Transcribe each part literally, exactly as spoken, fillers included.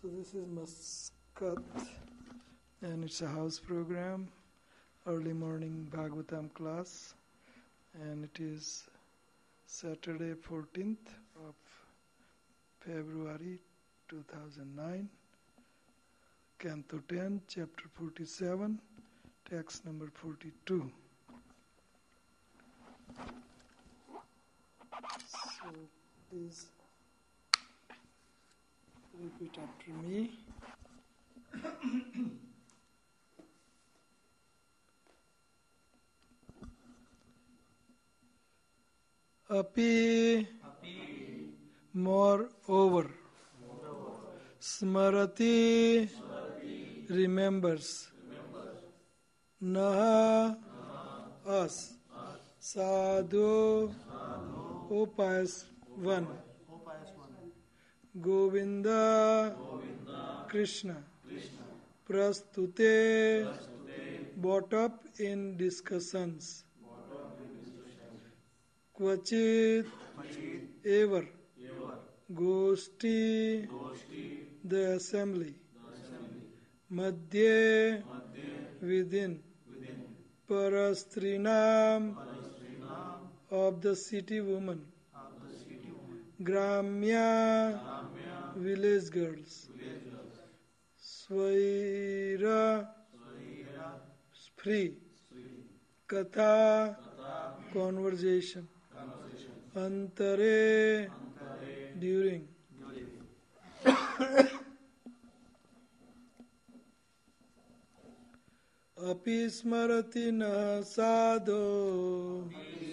So this is Muscat and it's a house program, early morning Bhagavatam class, and it is Saturday fourteenth of February two thousand nine, Canto ten, Chapter forty-seven, text number forty-two. So please repeat after me. Api, Api moreover, moreover. Smarati, Smarati remembers, remembers. Naha, Naha us, us. Sadhu, O pious one, Govinda, Govinda. Krishna, Krishna. Prastute, Prastute. Brought up in discussions, Kvachit, ever, ever. Goshti, Goshti. The assembly, Madhye, within, within. Parastrinam, of the city woman, Gramya, Gramya. Village girls, village girls. Swaira, Swaira. Free, free. Katha, Katha. Conversation, conversation. Antare, Antare. During, during. Api smarati na sadho,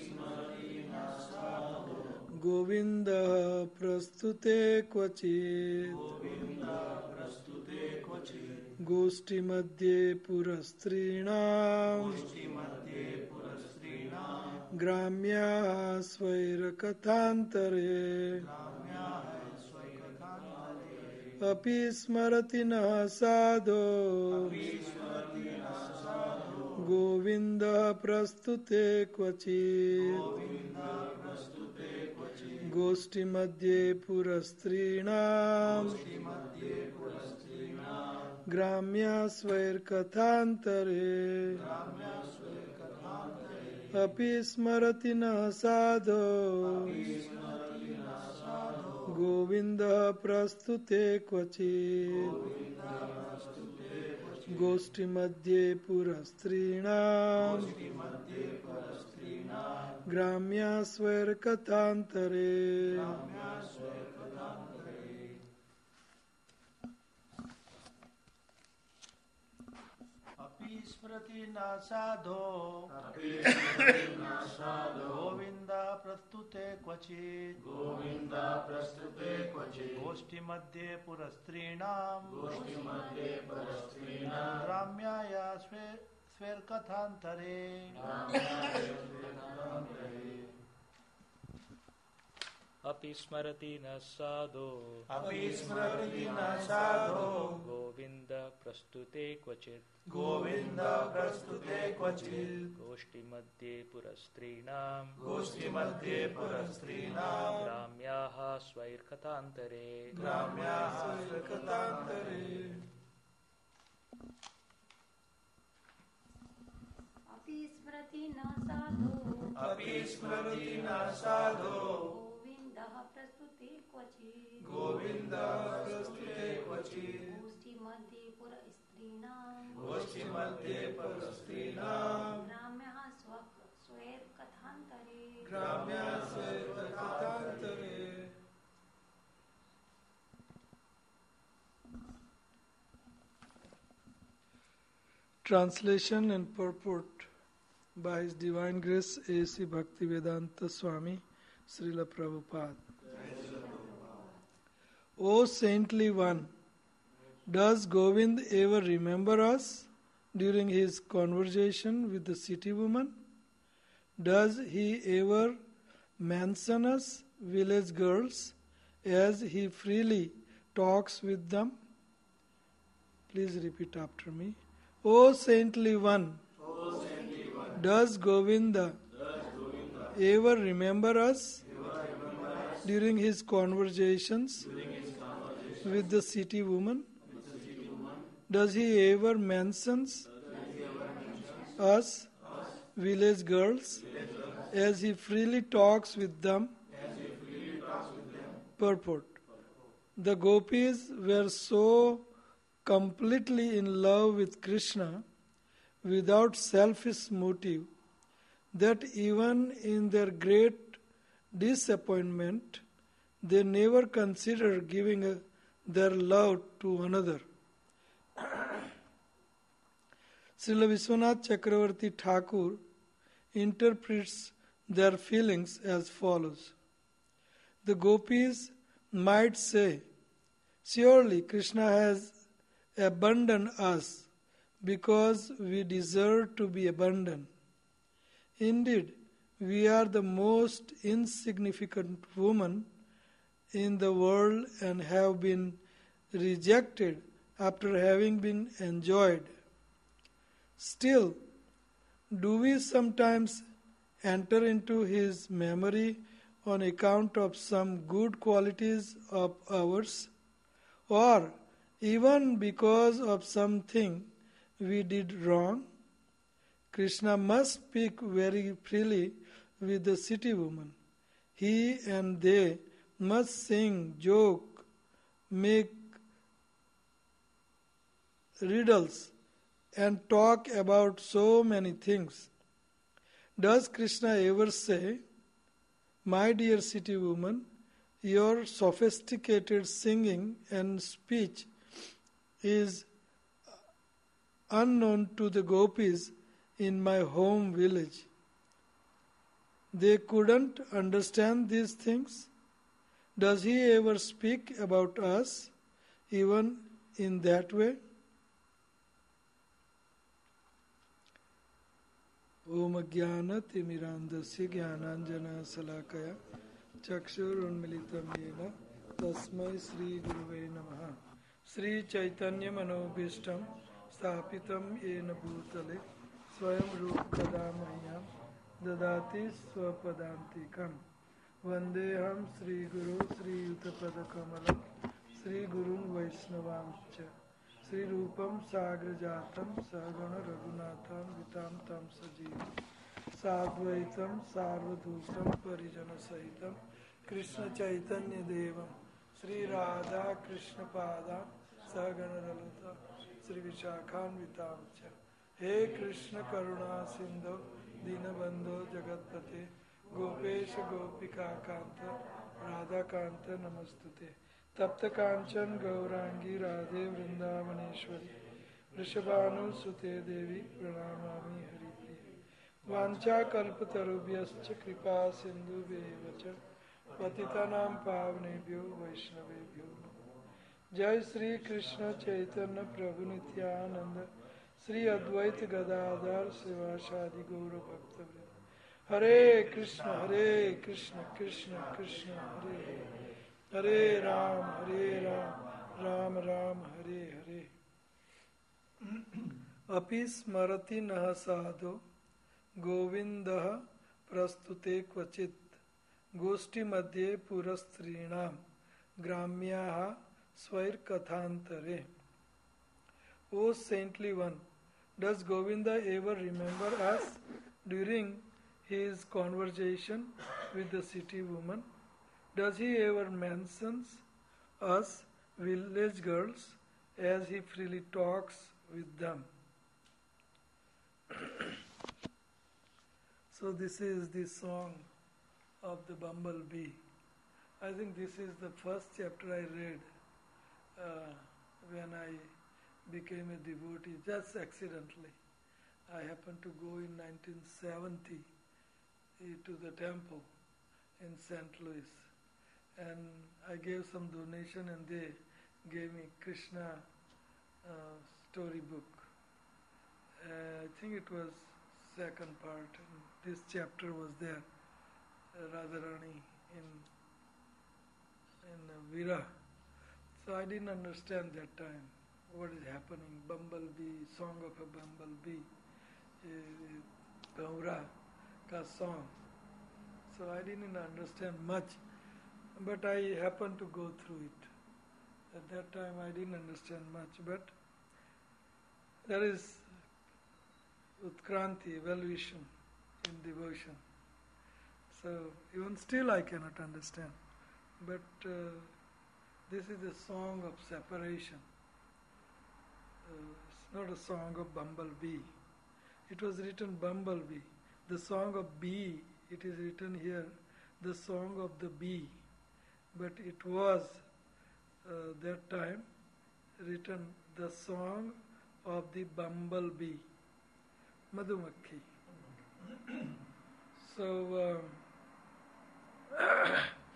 Govinda prastute kvachit, Govinda prastute kvachit. Goshti madhye purastrinam, Goshti madhye purastrinam. Gramya svaira kathantare, Gramya svaira kathantare. Api smarati na sadho, Api smarati na sadho. Govinda prastute kvachit, Govinda prastute kvachit. Goshti madhye purastrinam, Goshti madhye purastrinam. Gramya svair kathantare, Gramya svair kathantare. Api smarati na sadho, Api smarati na sadho. Govinda prastute kvachit, Govinda prastute kvachit. Goshti madhye purastrinam, Goshti madhye purastrinam. Gramya svair kathantare, Gramya svair kathantare. Api smrati na sadho, Api smrati na sadho. Govinda prastute kvachit, Govinda prastute kvachit. Goshti madhye purastrinam, Goshti madhye purastrinam. Gramyaya svair svair kathantare, Gramyaya svair kathantare. Api smarati na sadho, Api smrati na sadho. Govinda prastute kvachit, Govinda prastute kvachit. Goshti madhye purastrinam, Goshti madhye purastrinam. Gramyaha svair kathantare, Gramyaha svair kathantare. Api smrati na sadho, Api smrati na sadho. Govinda prastute kvachit, Govinda prastute kvachit. Goshti madhye purastrinam, Goshti madhye purastrinam. Gramyaha svair kathantare, Gramya svair kathantare. Translation and purport by His Divine Grace A C Bhaktivedanta Swami Srila Prabhupada. O saintly one, does Govind ever remember us during his conversation with the city woman? Does he ever mention us, village girls, as he freely talks with them? Please repeat after me. O saintly one, O saintly one, does Govinda, does Govinda ever remember us ever remember us during his conversations during his conversation with the city woman? Does he ever mentions us, village girls, as he freely talks with them? Purport. The gopis were so completely in love with Krishna without selfish motive that even in their great disappointment they never considered giving a, their love to another. Srila Vishwanath Chakravarti Thakur interprets their feelings as follows. The gopis might say, surely Krishna has abandoned us because we deserve to be abandoned. Indeed, we are the most insignificant woman in the world and have been rejected after having been enjoyed. Still, do we sometimes enter into his memory on account of some good qualities of ours, or even because of something we did wrong? Krishna must speak very freely with the city woman. He and they must sing, joke, make riddles, and talk about so many things. Does Krishna ever say, my dear city woman, your sophisticated singing and speech is unknown to the gopis in my home village. They couldn't understand these things? Does he ever speak about us even in that way? Om Jnana Timirandasya Jnananjana Salakaya Chakshurunmilitam Yena Tasmai Sri Guruve Namaha Sri Chaitanya Manobhishtam Sthapitam Yena Bhutale Swayam Rupkadamayam Dadati Swapadantikam Vandeham Sri Guru Sri Yutapada Kamalam Sri Gurun Vaishnavamcha Sri Rupam Sagrajatam Sagana Raghunatham Vitam Tam Sajivam Sadvaitam Sarvadhutam Parijana Sahitam Krishna Chaitanya Devam Sri Radha Krishna Pada Sagana Lalita Sri Vishakhan Vitam Cha He Krishna Karuna Sindhu Dinabandho Jagatpate Gopesha Gopika Kanta Radha Kanta Namastute Tapta Kanchan Gaurangi Radhe Vrindavaneshwari Rishabhanu Sute Devi Pranamami Haripriya Vancha Kalpatarubhyascha Kripa Sindhu Bevacha Patitanam Pavnebhyo Vaishnavebhyo Jai Sri Krishna Chaitanya Prabhu Nityananda Sri Advaita Gadadhar Sivashadi Gaura Bhakta Hare Krishna Hare Krishna Krishna Krishna Hare Hare Ram, Hare Ram, Ram Ram, Hare Hare. Api smarati naha sadho, Govindaha prastute kvachit, Goshti madhye purastrinam, Gramyaha svair kathantare. O saintly one, does Govinda ever remember us during his conversation with the city woman? Does he ever mentions us village girls as he freely talks with them? So this is the song of the bumblebee. I think this is the first chapter I read uh, when I became a devotee, just accidentally. I happened to go in nineteen seventy to the temple in Saint Louis. And I gave some donation and they gave me Krishna uh, storybook. Uh, I think it was second part and this chapter was there, uh, Radharani in, in uh, Vira. So I didn't understand that time what is happening. Bumblebee, song of a bumblebee, Gaura ka song. So I didn't understand much. But I happened to go through it. At that time I didn't understand much, but there is Utkranti, well-wishing in devotion. So even still I cannot understand. But uh, this is a song of separation. Uh, it's not a song of bumblebee. It was written bumblebee. The song of bee, it is written here, the song of the bee. But it was uh, that time written the song of the bumblebee, Madhumakhi. So uh,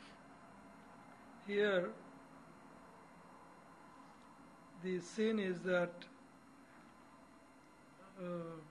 here the scene is that uh,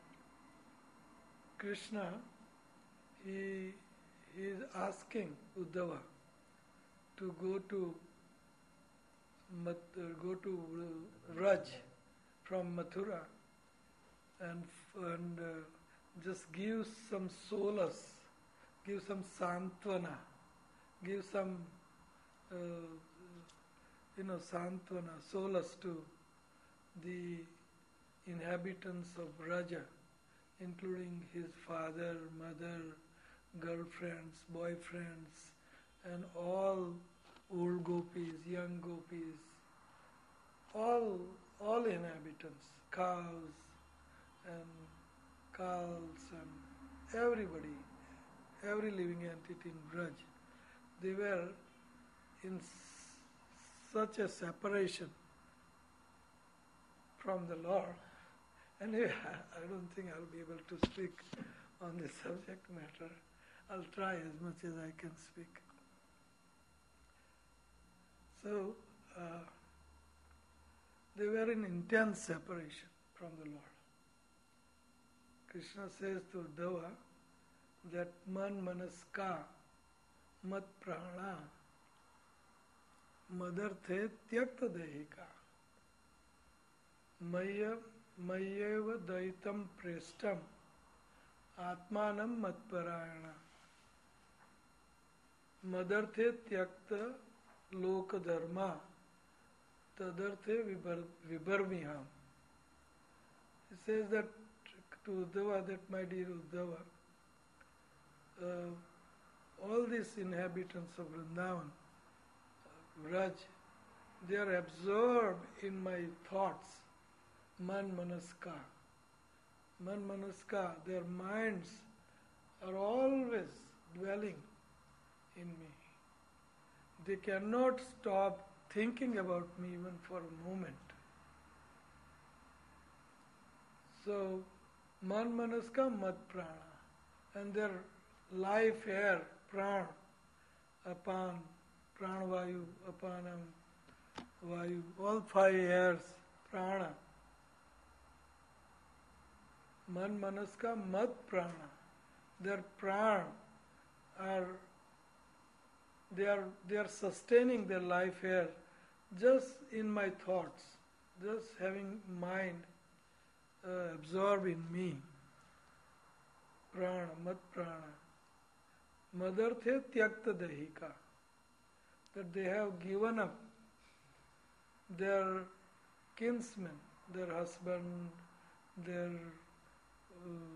Krishna, he, he is asking Uddhava to go to Mat, uh, go to uh, Raj from Mathura and and uh, just give some solace, give some santvana, give some uh, you know santvana, solace to the inhabitants of Raja, including his father, mother, girlfriends, boyfriends, and all old gopis, young gopis, all all inhabitants, cows and cows and everybody, every living entity in Braj, they were in s- such a separation from the Lord. Anyway, I don't think I'll be able to speak on this subject matter. I'll try as much as I can speak. So, uh, they were in intense separation from the Lord. Krishna says to Uddhava that man manaska mat prana madarthe tyakta dehika maya mayeva daitam prestam atmanam matparayana madarthe tyakta loka dharma tadarthe vibharmiham. He says that to Uddhava, that my dear Uddhava, uh, all these inhabitants of Vrindavan, uh, Vraj, they are absorbed in my thoughts, man manaska. Man manaska, their minds are always dwelling in me. They cannot stop thinking about me even for a moment. So, man manaska mat prana, and their life air, pran, apan, pranavayu, apanam, vayu, all five airs, prana. Man manaska mat prana, their pran are, they are, they are sustaining their life air just in my thoughts, just having mind Uh, absorb in me. Prana, mat prana. Madarthe tyakta dahika. That they have given up their kinsmen, their husband, their uh,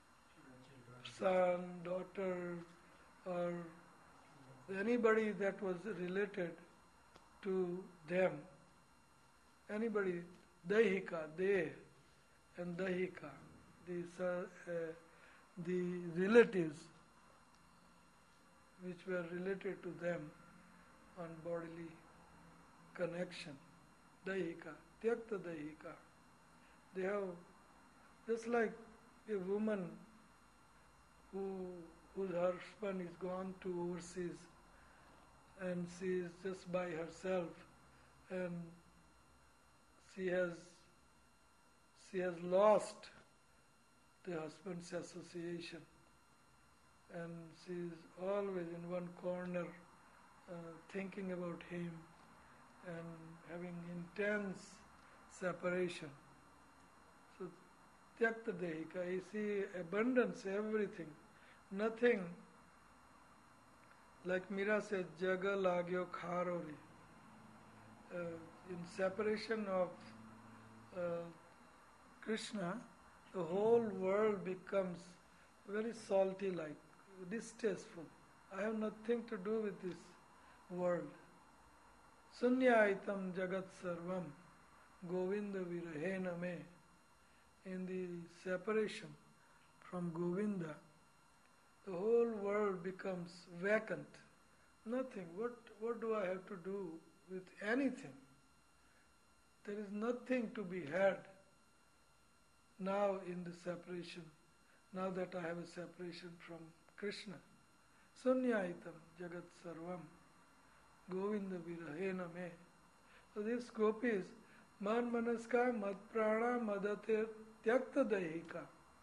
son, daughter, or anybody that was related to them. Anybody, dahika, they, and dahika, these are uh, the relatives which were related to them on bodily connection. Dahika, tyakta dahika. They have, just like a woman who whose husband is gone to overseas and she is just by herself and she has She has lost the husband's association and she is always in one corner uh, thinking about him and having intense separation. So, tyakta dehika, you see abundance, everything, nothing. Like Mira said, jaga lagyo kharori. uh, in separation of uh, Krishna, the whole world becomes very salty like, distasteful. I have nothing to do with this world. Sunyaitam jagat sarvam Govinda virahena me. In the separation from Govinda, the whole world becomes vacant. Nothing. What, what do I have to do with anything? There is nothing to be had now in the separation, now that I have a separation from Krishna. Sunyaitam jagat sarvam Govinda virahena me. So these gopis, man manaska mad prana madate tyakta daihika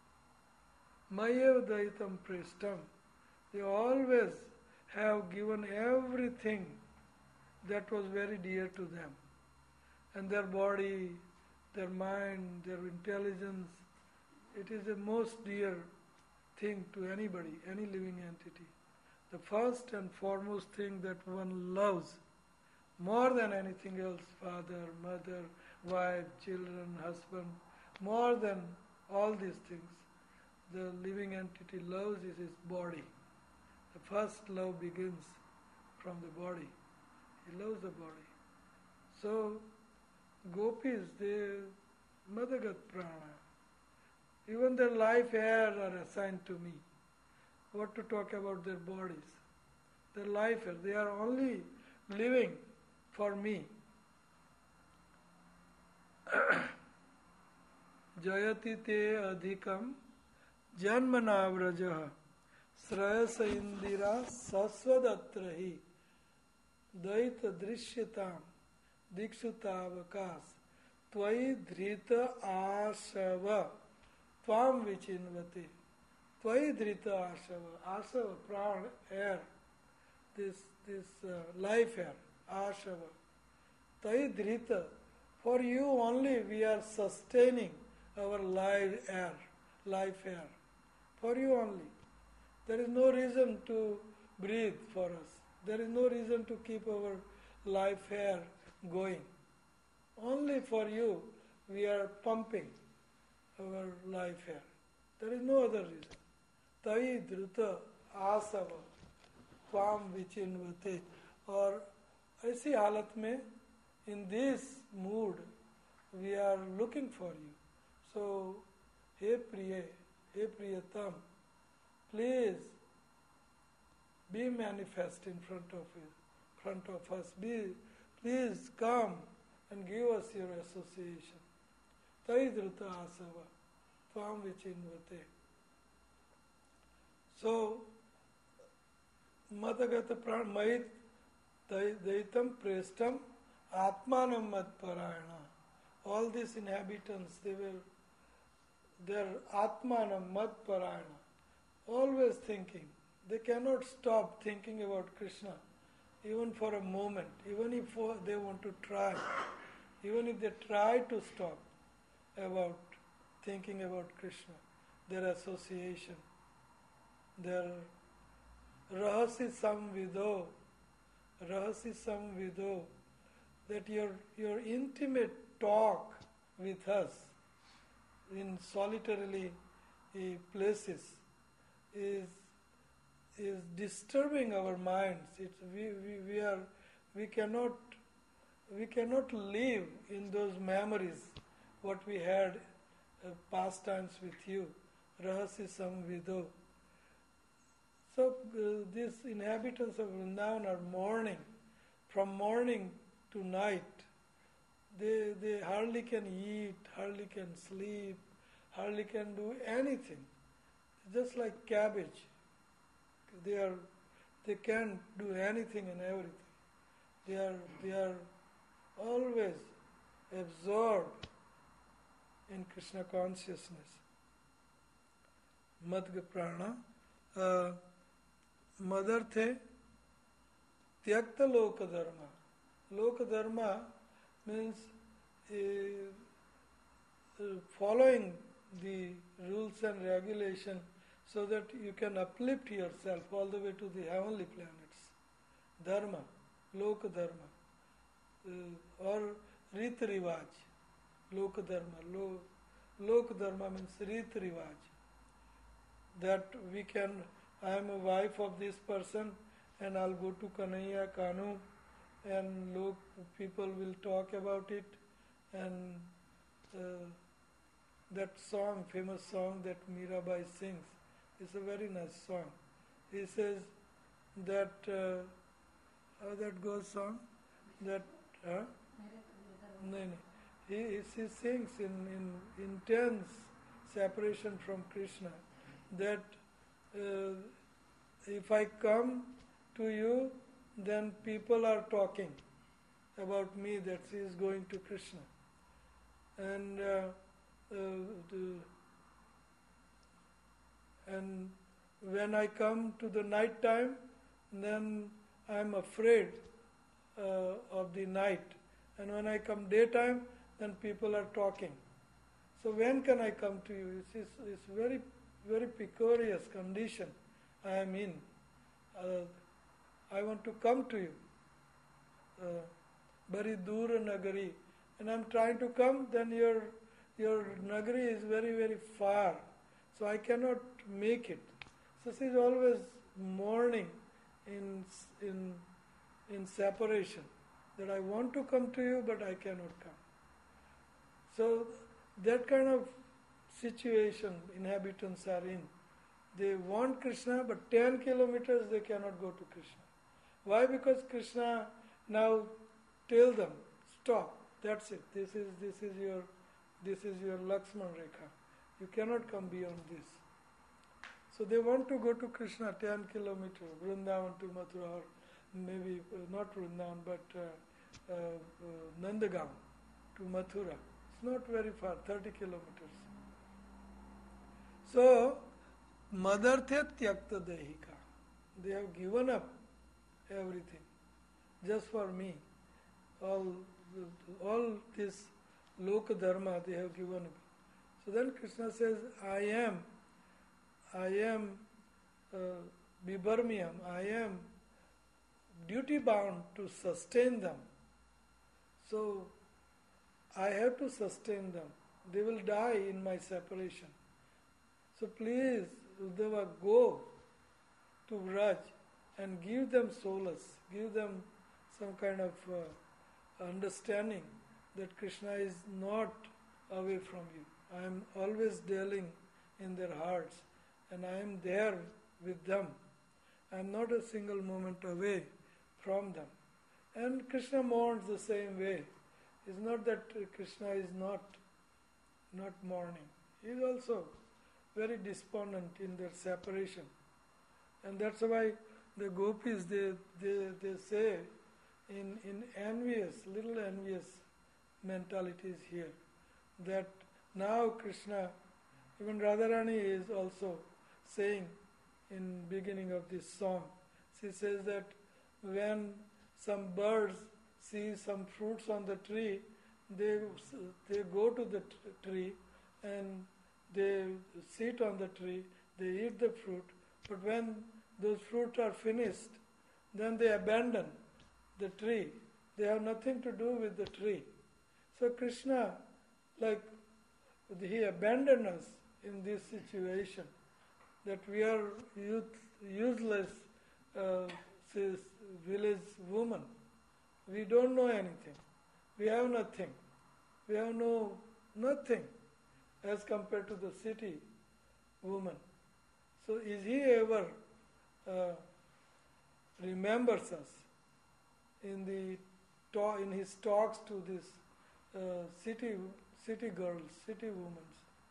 mayev daitam prishtam. They always have given everything that was very dear to them. And their body, their mind, their intelligence, it is the most dear thing to anybody, any living entity. The first and foremost thing that one loves more than anything else, father, mother, wife, children, husband, more than all these things, the living entity loves is his body. The first love begins from the body. He loves the body. So, gopis, they madagat prana. Even their life air are assigned to me. What to talk about their bodies? Their life air, they are only living for me. Jayati te adhikam janmana vrajaha srayasa indira sasvadatrahi daita drishyatam dikshutavakas tvai dhrita ashava tvam vichinvate. Tvai dhrita ashava. Ashava, prana, air. This, this uh, life air. Ashava. Tvai dhrita. For you only we are sustaining our live air, life air. For you only. There is no reason to breathe for us. There is no reason to keep our life air going. Only for you we are pumping our life air. There is no other reason. Tai dhruta asava tvam vichinvate. Or ऐसी हालत में, in this mood, we are looking for you. So, हे प्रिय, हे प्रियतम, please be manifest in front of you, front of us. Be, please come and give us your association. Tai dhruta asava tvam vichinvate. So, madagata pranmayit daitam preshtam atmanam mad parayana. All these inhabitants, they were, their atmanam mad parayana, always thinking. They cannot stop thinking about Krishna, even for a moment, even if they want to try, even if they try to stop about thinking about Krishna, their association, their rahasi samvido, rahasi samvido, that your your intimate talk with us in solitarily uh, places is is disturbing our minds. It's, we, we, we are we cannot we cannot live in those memories what we had uh, past times with you. Rahasi samvido. So uh, these inhabitants of Vrindavan are mourning. From morning to night, they they hardly can eat, hardly can sleep, hardly can do anything. Just like cabbage. They are they can't do anything and everything. They are they are always absorbed in Krishna consciousness. Madhya prana. Uh, Madharthe tyakta loka dharma. Loka dharma means uh, uh, following the rules and regulation so that you can uplift yourself all the way to the heavenly planets. Dharma, loka dharma. uh, or Rit Rivaj, Lok Dharma. Lo, Lok Dharma means Rit Rivaj. That we can, I am a wife of this person and I'll go to Kanhaiya Kanu and look, people will talk about it, and uh, that song, famous song that Mirabai sings, is a very nice song. He says that, uh, how that goes song? That, huh? No, no. He, he sings in, in intense separation from Krishna that uh, if I come to you, then people are talking about me that she is going to Krishna. And uh, uh, the, and when I come to the night time, then I am afraid uh, of the night. And when I come daytime, then people are talking. So when can I come to you? It's, it's, it's very, very precarious condition I am in. Uh, I want to come to you. Uh, Bari Dura Nagari. And I'm trying to come, then your your Nagari is very, very far. So I cannot make it. So she is always mourning in in in separation. That I want to come to you, but I cannot come. So that kind of situation inhabitants are in. They want Krishna, but ten kilometers they cannot go to Krishna. Why? Because Krishna now tell them, stop, that's it. This is this is your this is your Lakshman Rekha. You cannot come beyond this. So they want to go to Krishna ten kilometers, Vrindavan to Mathura, or maybe uh, not Vrindavan, but uh, uh, uh, Nandagaon to Mathura. It's not very far, thirty kilometers. So, Madarthe Tyakta Dehika. They have given up everything just for me. All all this Loka Dharma they have given up. So then Krishna says, I am, I am uh, Bibarmiyam, I am duty bound to sustain them. So I have to sustain them. They will die in my separation. So please, Uddhava, go to Vraj and give them solace, give them some kind of uh, understanding that Krishna is not away from you. I am always dwelling in their hearts and I am there with them. I am not a single moment away from them. And Krishna mourns the same way. It's not that Krishna is not not mourning. He is also very despondent in their separation. And that's why the gopis, they, they, they say in, in envious, little envious mentalities here, that now Krishna, even Radharani is also saying in beginning of this song, she says that when some birds see some fruits on the tree, they they go to the t- tree and they sit on the tree, they eat the fruit, but when those fruits are finished, then they abandon the tree. They have nothing to do with the tree. So Krishna, like, he abandoned us in this situation, that we are youth, useless uh, says, village woman. We don't know anything. We have nothing. We have no nothing as compared to the city woman. So is he ever uh, remembers us in the ta- in his talks to this uh, city city girls, city women?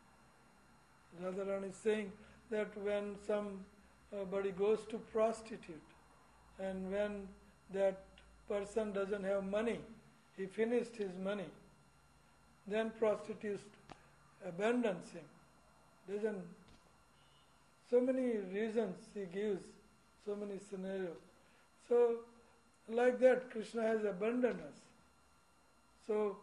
Radharani is saying that when somebody goes to prostitute and when that person doesn't have money, he finished his money, then prostitute abandons him. Doesn't. So many reasons he gives, so many scenarios. So, like that, Krishna has abandoned us. So,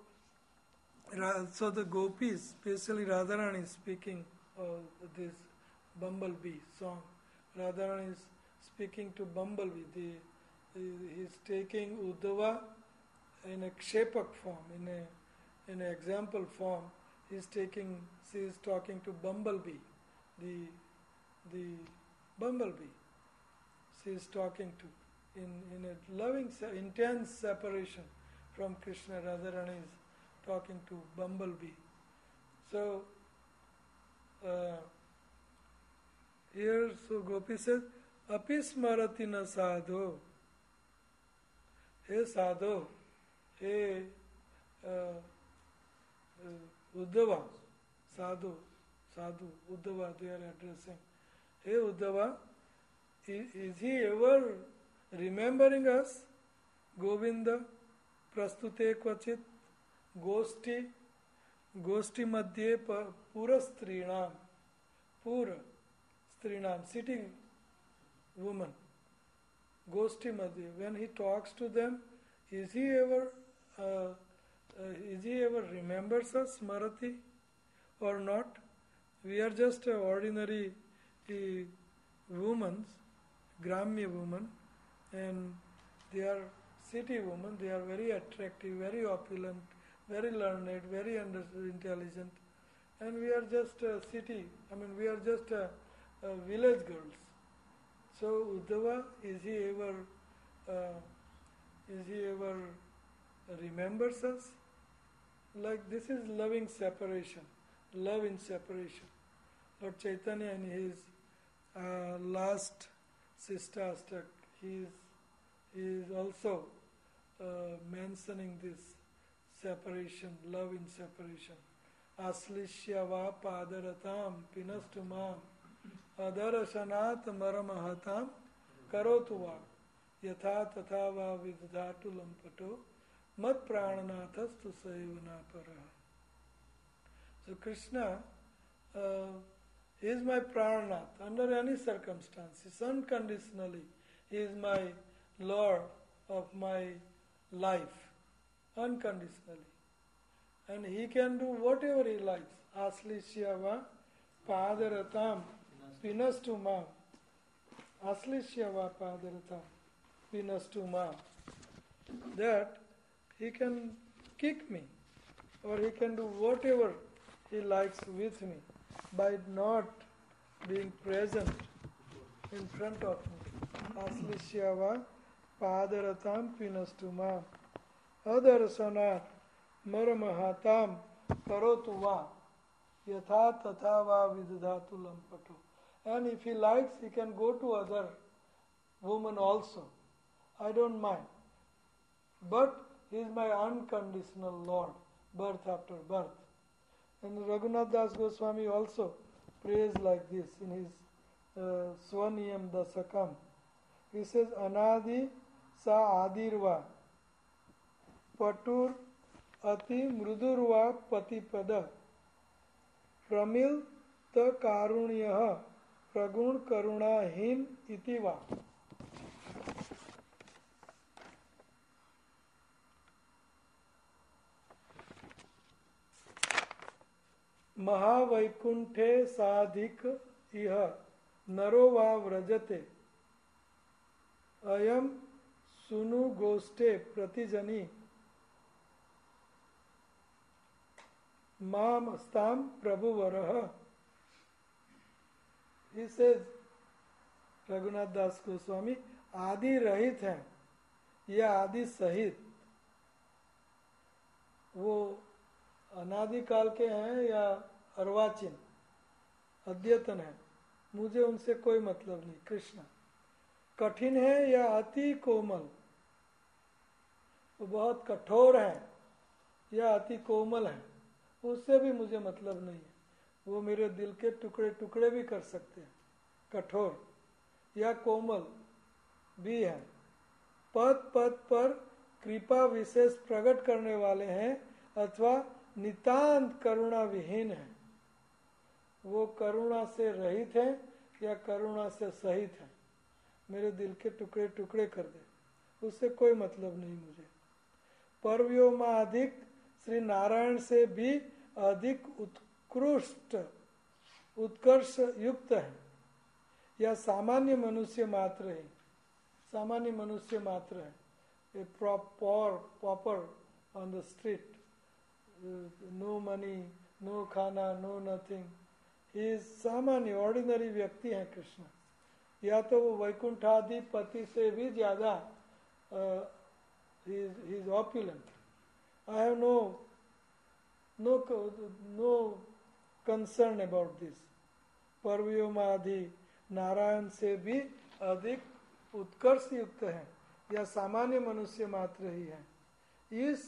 so the gopis, especially Radharani is speaking of this bumblebee song. Radharani is speaking to bumblebee. The, he is taking Uddhava in a kshepak form, in a in an example form. He's taking, she is talking to bumblebee, the the bumblebee. She is talking to in in a loving, intense separation from Krishna. Radharani is talking to bumblebee. So uh, here, so Gopi says, "Api smarati na sadho." Hey sadho, hey uh, uh, Uddhava, sadhu, sadhu, Uddhava they are addressing. Hey Uddhava, is, is he ever remembering us? Govinda, prastute kvachit, goshti, goshti madhye pura strinam, pura strinam, sitting woman. Goshti madhya, when he talks to them, is he ever uh, uh, is he ever remembers us, Marati, or not? We are just uh, ordinary uh, women, Gramya women, and they are city women. They are very attractive, very opulent, very learned, very under- intelligent, and we are just uh, city. I mean, we are just uh, uh, village girls. So Uddhava, is he ever, uh, is he ever remembers us? Like this is loving separation, love in separation. Lord Chaitanya in his uh, last Sistastak, he is, he is also uh, mentioning this separation, love in separation. Aslishya va padaratam pinastumam adarashanat maramahatam karotu va yatha tatha va vidhatu lampato mat prananathas sayavana paraha. So Krishna uh, is my prananath under any circumstances, unconditionally. He is my Lord of my life, unconditionally. And he can do whatever he likes. Aslishyava padaratam pinastu mam. Aslishyava padaratam pinastu mam. That he can kick me, or he can do whatever he likes with me by not being present in front of me. Aslishyava padaratam pinastu mam. Adarsanat maramahatam karotu va yatha tatha va vidhatu lampato. And if he likes, he can go to other women also. I don't mind. But he is my unconditional Lord, birth after birth. And Raghunath Das Goswami also prays like this in his uh, Swaniyam Dasakam. He says, Anadi sa adirva patur ati mrudurva patipada pramil ta karunyah pragun karunahin itiva. महावैकुंठे साधिक इह नरो वा व्रजते अयम सुनु गोष्ठे प्रतिजनी माम स्ताम प्रभुवरः. He says, Raghunath दास गोस्वामी आदि रहित हैं या आदि सहित, वो अनादिकाल के हैं या अर्वाचीन अद्यतन है, मुझे उनसे कोई मतलब नहीं. कृष्ण कठिन है या अति कोमल, वो बहुत कठोर है या अति कोमल है, उससे भी मुझे मतलब नहीं है. वो मेरे दिल के टुकड़े टुकड़े भी कर सकते हैं. कठोर या कोमल भी है. पद पद पर कृपा विशेष प्रकट करने वाले हैं अथवा नितांत करुणा विहीन है. वो करुणा से रहित है या करुणा से सहित है. मेरे दिल के टुकड़े टुकड़े कर दे, उससे कोई मतलब नहीं मुझे. परव्योमाधिक श्री नारायण से भी अधिक उत्कृष्ट उत्कर्ष युक्त है या सामान्य मनुष्य मात्र है. सामान्य मनुष्य मात्र है. a prop, poor pauper on the street, uh, no money, no khana, no nothing. He is सामान्य ordinary व्यक्ति है कृष्ण. या तो वो वैकुंठाधिपति से भी ज्यादा uh, he is he is opulent. I have no no no concern about this. परव्योमादि Narayan से भी अधिक उत्कर्ष युक्त है या सामान्य मनुष्य मात्र ही है. इस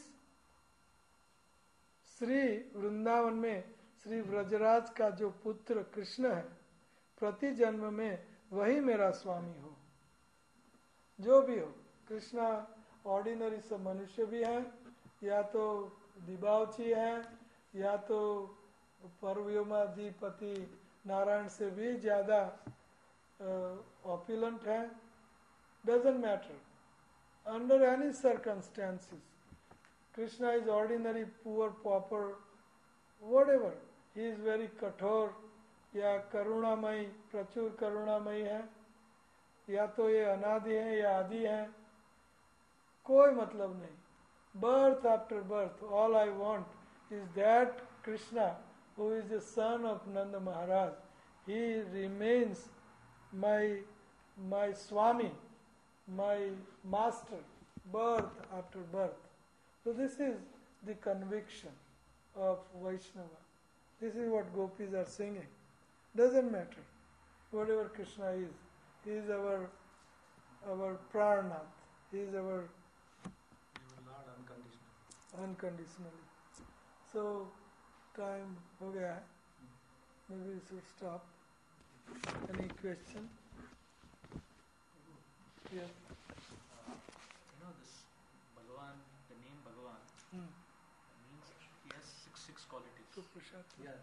श्री वृंदावन में श्री ब्रजराज का जो पुत्र कृष्ण है, प्रति जन्म में वही मेरा स्वामी हो. जो भी हो, कृष्णा ऑर्डिनरी सब मनुष्य भी है, या तो दिबावची है, या तो परव्योमाधिपति नारायण से भी ज्यादा ऑप्युलेंट है. Doesn't matter under any circumstances. Krishna is ordinary poor pauper, whatever. He is very कठोर या करुणामयी, प्रचुर करुणामयी है, या तो ये अनादि है या आदि है, कोई मतलब नहीं. Birth after birth, all I want is that Krishna, who is the son of Nanda Maharaj, he remains my my Swami, my master, birth after birth. So this is the conviction of Vaishnava. This is what gopis are singing. Doesn't matter whatever Krishna is. He is our our Pranath. He is our Lord unconditional. Unconditionally. So time ho gaya hai. Maybe we should stop. Any question? Yes. Uh, you know this Bhagavan, the name Bhagavan Hmm. means he has six six qualities. So Prashad. Yeah.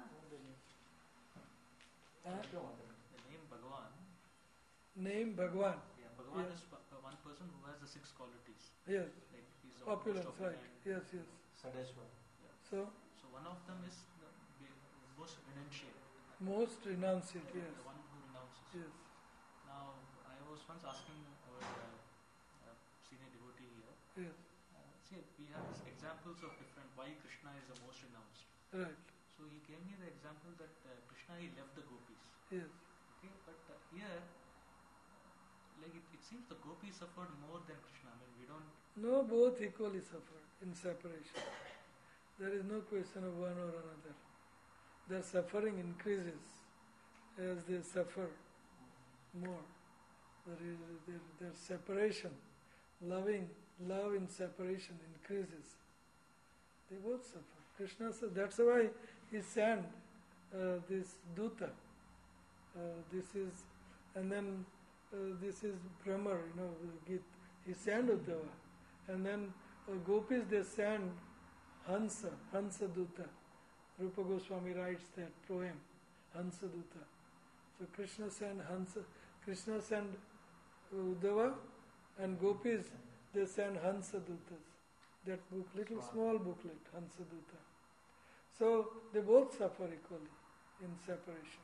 Huh? The name Bhagavan. Name Bhagwan. Yeah, Bhagavan Yes. is pa- uh, one person who has the six qualities. Yes. Like he's Opulence, almost right. opulent. Yes, yes. Sadeshwar. Yeah. So So one of them is the be- most renunciate. most renunciate, yes. The one who renounces. Yes. Now I was once asking our uh, uh, senior devotee here. Yes. Uh, see, we have these examples of different why Krishna is the most renounced. Right. So he gave me the example that uh, Krishna he left the gopis. Yes. Okay, but uh, here, uh, like it, it seems the gopis suffered more than Krishna. I mean, we don't. No, both equally suffer in separation. There is no question of one or another. Their suffering increases as they suffer more. There is, their, their separation, loving, love in separation increases. They both suffer. Krishna said, that's why he sent uh, this Duta. Uh, this is, and then uh, this is Brahmar, you know, Git. He sent Uddhava. And then uh, gopis, they send Hansa, Hansa Duta. Rupa Goswami writes that poem, Hansa Duta. So Krishna sent Hansa, Krishna sent Uddhava, and gopis, they send Hansa Dutas. That book, little small booklet, Hansa Duta. So they both suffer equally in separation.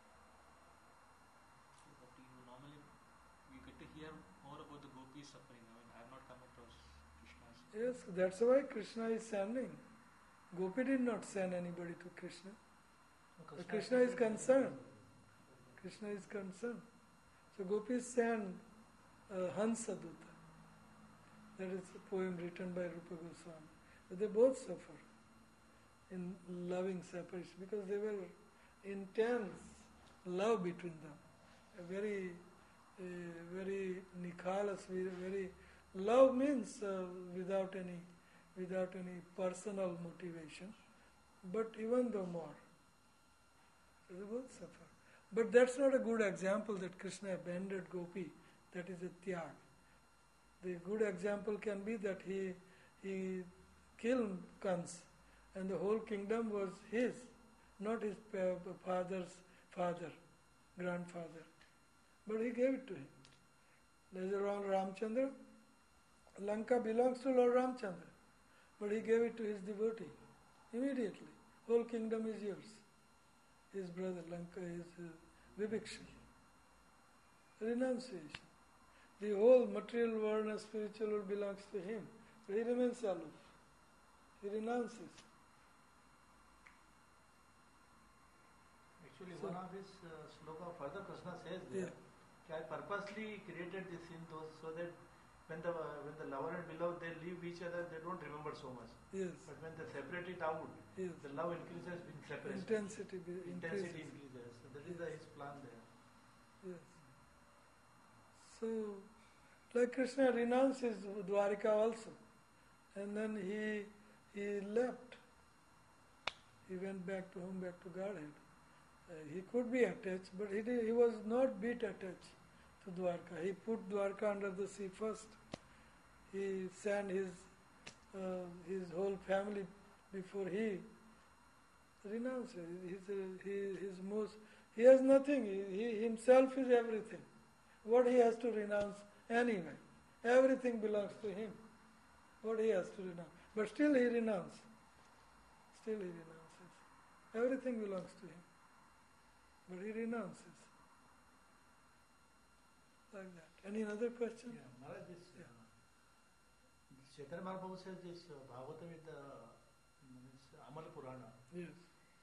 But you normally you get to hear more about the gopis suffering. I mean, I have not come across Krishna's. Yes, that's why Krishna is sending. Gopi did not send anybody to Krishna. But Krishna is concerned. Krishna is concerned. So gopis send uh, Hansa Duta. That is a poem written by Rupa Goswami. But they both suffer in loving separation because they were intense love between them. A very, uh, very nikhalas, very, very love means uh, without any, without any personal motivation. But even though more, so they both suffer. But that's not a good example that Krishna abandoned Gopi. That is a tyag. The good example can be that he he killed Kans, and the whole kingdom was his, not his pa- father's father, grandfather. But he gave it to him. Later on, Ramchandra, Lanka belongs to Lord Ramchandra, but he gave it to his devotee immediately. Whole kingdom is yours. His brother Lanka is uh, Vibhiksha. Renunciation. The whole material world and spiritual world belongs to him. But he remains aloof. He renounces. Actually, So- one of his uh, sloka further Krishna says Yeah. there, I purposely created this in those so that when the uh, when the lover and beloved they leave each other, they don't remember so much. Yes. But when they separate it out, Yes. the love increases in separation. Intensity be- Intensity increases. increases. So that is Yes. the, his plan there. Yes. So, like Krishna renounces Dwarika also, and then he he left. He went back to home, back to Godhead. Uh, he could be attached, but he did, he was not bit attached to Dwarka. He put Dwarka under the sea first. He sent his uh, his whole family before he renounced. He's, uh, he his most he has nothing. He, he himself is everything. What he has to renounce anyway? Everything belongs to him. What he has to renounce, but still he renounces. Still he renounces. Everything belongs to him, but he renounces. Like that. Any other question? Yeah, Maharaj, this Yeah. uh, Chaitanya Mahaprabhu says this uh, Bhagavatam is the means Amal Purana. Yes.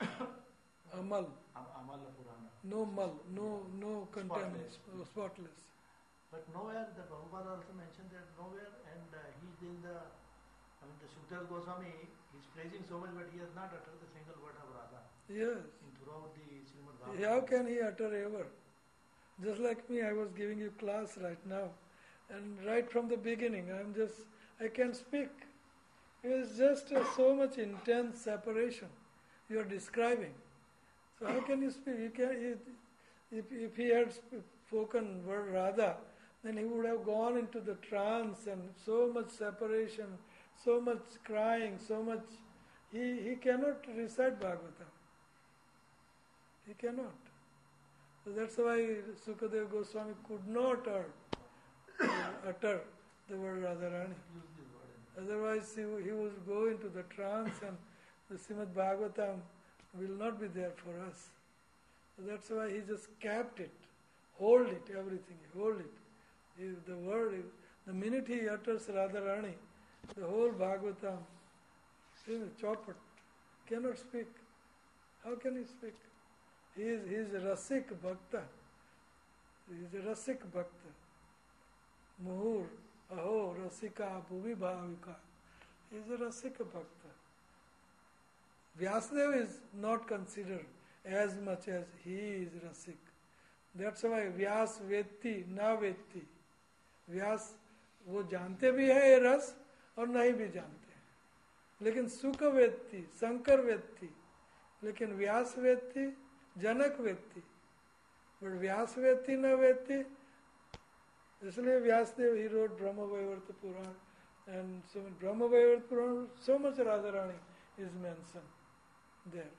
Amal. Am- Amal Purana. No mal. No no contamination. Oh, spotless. But nowhere the Prabhupada also mentioned that nowhere, and uh, he's in the, I mean, the Sukadeva Goswami, he's praising so much, but he has not uttered a single word of Radha Yes. in throughout the Srimad Bhagavatam. How can he utter ever? Just like me, I was giving you class right now, and right from the beginning, I'm just I can't speak. It is just uh, so much intense separation you are describing. So how can you speak? You can, if if he had sp- spoken word Radha, then he would have gone into the trance and so much separation, so much crying, so much. He he cannot recite Bhagavatam. He cannot. So that's why Sukadeva Goswami could not utter, utter the word Radharani. Use this word. in- Otherwise, he, he would go into the trance and the Srimad Bhagavatam will not be there for us. So that's why he just kept it, hold it, everything, hold it. If the word, if, the minute he utters Radharani, the whole Bhagavatam, you know, chopper, cannot speak. How can he speak? He is, he is a Rasik Bhakta. He is a Rasik Bhakta. Muhur, Aho, Rasika, Bhuvi Bhavika. He is a Rasika Bhakta. Vyasadeva is not considered as much as he is Rasik. That's why Vyas Vetti, Na Vetti. व्यास वो जानते भी है ये रस और नहीं भी जानते हैं, लेकिन सुख वेत्ती, शंकर वेत्ती, लेकिन व्यास वेत्ती, जनक वेत्ती, बट व्यास वेत्ती न वेत्ती. इसलिए व्यासदेव ही wrote Brahma Vaivarta Puran, and so in Brahma Vaivarta Puran so much Radharani is mentioned there.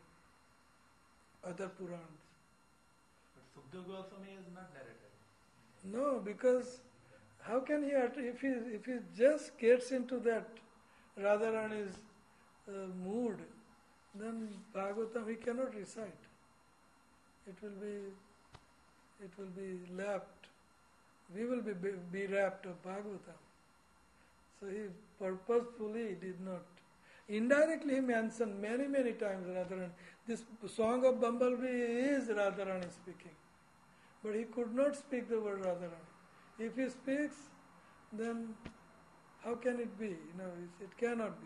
Other Purans. But Sukadeva Goswami is not narrated. No, because how can he utter, if he if he just gets into that Radharani's uh, mood, then Bhagavatam he cannot recite. It will be it will be lapped. We will be be wrapped of Bhagavatam. So he purposefully did not. Indirectly he mentioned many many times Radharani. This song of Bumblebee is Radharani speaking, but he could not speak the word Radharani. If he speaks, then how can it be? You know, it, it cannot be.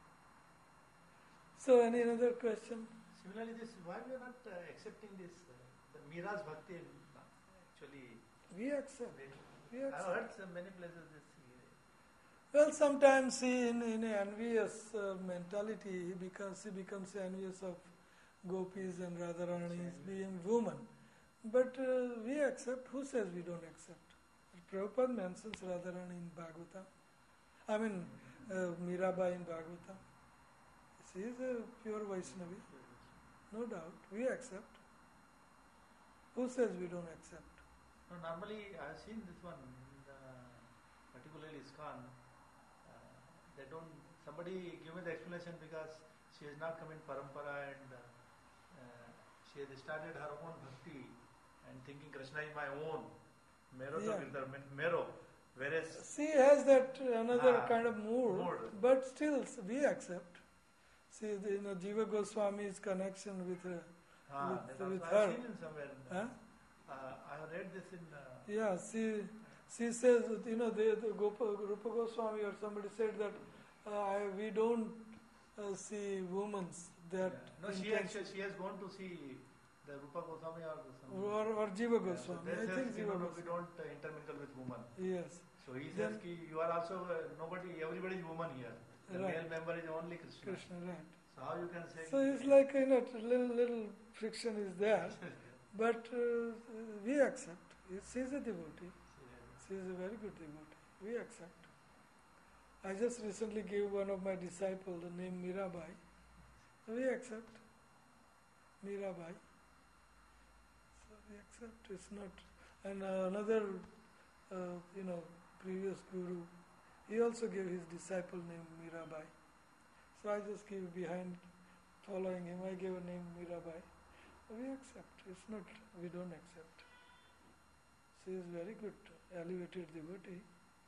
So, any other question? Similarly, this why we are not uh, accepting this uh, the Mira's Bhakti? Actually, We accept. we- We I've accept. heard some many places this. uh, Well, sometimes he, in, in an envious uh, mentality, he becomes he becomes envious of gopis and Radharani's being woman. But uh, we accept. Who says we don't accept? Prabhupada mentions Radharani in Bhagavatam. I mean, uh, Mirabai in Bhagavatam. She is a pure Vaishnavi, no doubt. We accept. Who says we don't accept? No, normally I've seen this one, in the, particularly ISKCON. Uh, they don't. Somebody give me the explanation because she has not come in parampara and uh, uh, she has started her own bhakti and thinking Krishna is my own. Mero to Yeah. Girdhar, mean Mero. Whereas she has that another Ah, kind of mood, mood. but still we accept. See, the, you know, Jiva Goswami's connection with her. ah, with- that with also her. I've seen in somewhere. Huh? Uh, I have read this in. Uh, Yeah, she, she says, you know, the, the Gopa, Rupa Goswami or somebody said that uh, I, we don't uh, see women's that yeah. No, she intense- actually she has gone to see the Rupa Goswami or the some. or, or Jiva Yeah, so Goswami. they I says, think you Jiva know, we Goswami. don't uh, intermingle with women. Yes. So he Then- says, ki, you are also uh, nobody, everybody is woman here. The Right. male member is only Krishna. Krishna, right. So how you can say? So it's like, you know, little, little friction is there, but uh, we accept. She is a devotee. She is a very good devotee. We accept. I just recently gave one of my disciples the name Mirabai. We accept. Mirabai. So we accept. It's not. And uh, another, uh, you know, previous guru, he also gave his disciple name Mirabai. So I just gave behind following him, I gave a name Mirabai. We accept. It's not, we don't accept. She is very good, elevated devotee.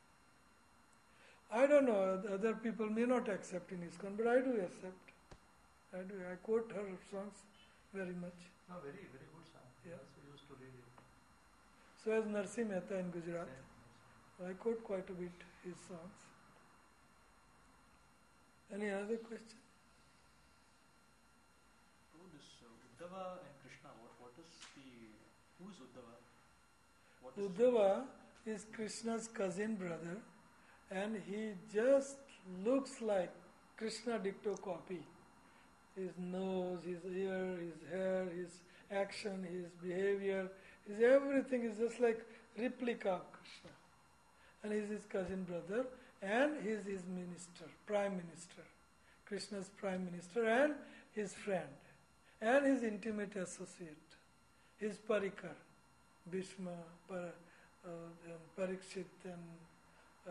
I don't know, other people may not accept in ISKCON, but I do accept. I do. I quote her songs very much. No, very, very good song. Yeah. I also used to read it. So as Narsi Mehta in Gujarat, I quote quite a bit his songs. Any other question? Oh, this uh, Uddhava and Krishna, what, what is the, who is Uddhava? What is Uddhava is Krishna's cousin brother, and he just looks like Krishna dicto copy. His nose, his ear, his hair, his action, his behavior, his everything is just like replica of Krishna. And he's his cousin brother, and he's his minister, prime minister, Krishna's prime minister, and his friend, and his intimate associate, his parikar, Bhishma, Par, uh, and Parikshit, and uh,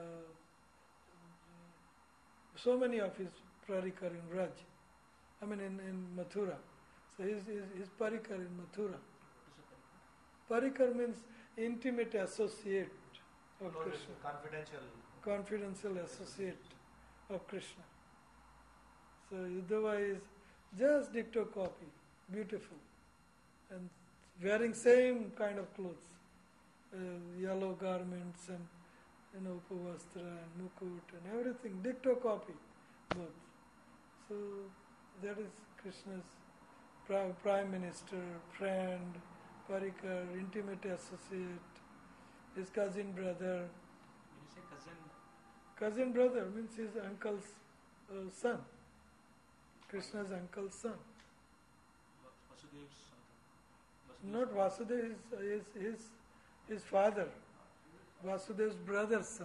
so many of his parikar in Raj. I mean in, in Mathura. So his, his, his parikar in Mathura. what is a Parikar means intimate associate of Close, Krishna. confidential. Confidential associate of Krishna. So Uddhava is just dicto copy, beautiful, and wearing same kind of clothes, uh, yellow garments and you know upavastra and mukut and everything, dicto copy, both. So that is Krishna's pri- prime minister, friend, parikar, intimate associate, his cousin brother. When you say cousin, Cousin brother means his uncle's uh, son. Krishna's uncle's son. Va- Vasudev's something. Vasudev's Not Vasudeva, is his, his, his father. Vasudev's brother's son.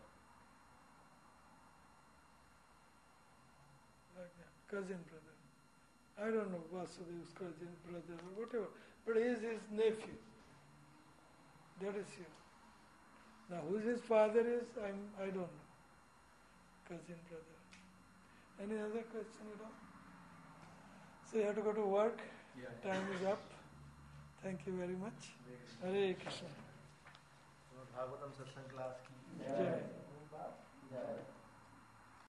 Like that, cousin brother. I don't know Vasudev's cousin brother or whatever, but he is his nephew. That is here. Now who his father is, I'm, I don't know. Cousin brother. Any other question at all? So you have to go to work. Yeah. Time is up. Thank you very much. Hare Krishna. Bhagavatam Satsang class ki. Jai. Jai.